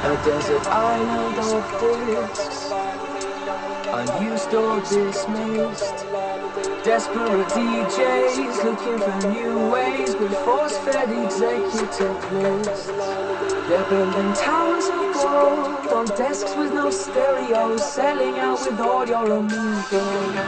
A desert island of discs, unused or dismissed. Desperate DJs looking for new ways with force-fed executive lists. They're building towers of gold on desks with no stereos, selling out with all your amigos.